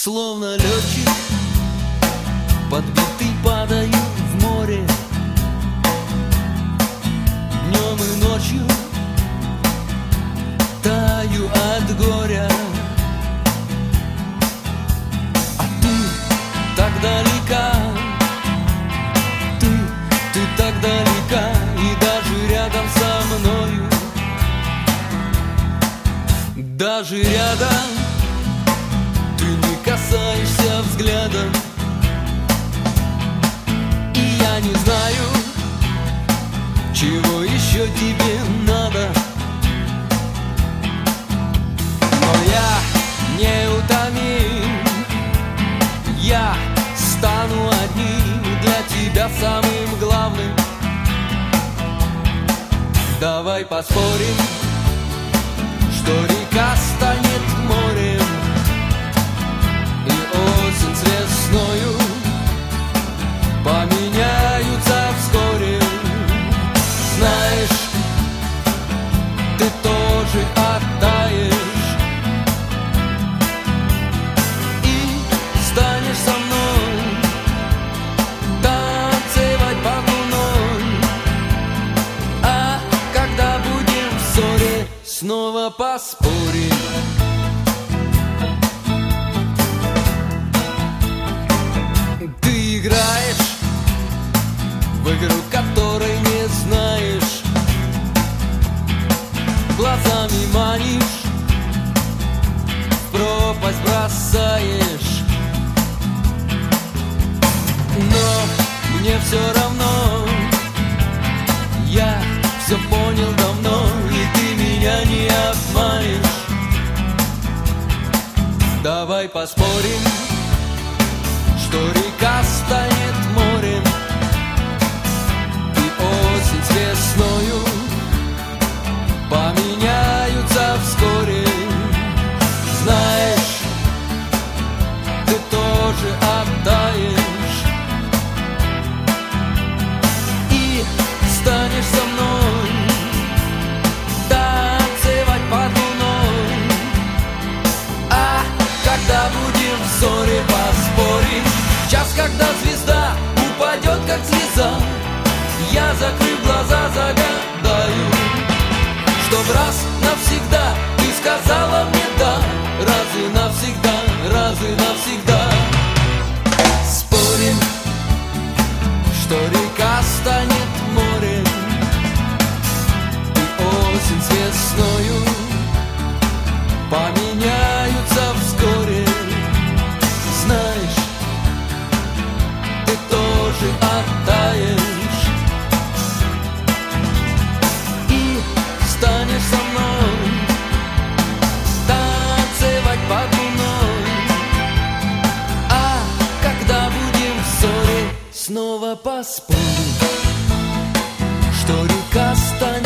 Словно летчик, подбитый, падаю в море. Днем и ночью таю от горя. А ты так далека, ты так далека, и даже рядом со мною, даже рядом ты не касаешься взглядом. И я не знаю, чего еще тебе надо, но я неутомим. Я стану одним для тебя самым главным. Давай поспорим, что река станет морем, и осень с весною поменяются вскоре. Знаешь, ты тоже оттаешь и станешь со мной танцевать под луной. А когда будем в ссоре, снова поспорим. Ты играешь в игру, которой не знаешь, глазами манишь, в пропасть бросаешь. Но мне все равно, я все понял давно, и ты меня не обманешь. Давай поспорим, что река станет морем, и осень с весною поменяются вскоре. Знаешь, ты тоже оттаешь и станешь со мной танцевать под луной. А когда будем в ссоре, поспорим. Час, когда звезда упадет, как слеза, я, закрыв глаза, загадаю, чтоб раз навсегда ты сказала мне да. Раз и навсегда, раз и навсегда. Спорим, что река станет морем, и осень с весною поменяются вскоре. Знаешь, ты тоже оттаешь и станешь со мной танцевать под луной. А когда будем в ссоре, снова поспорим, что река станет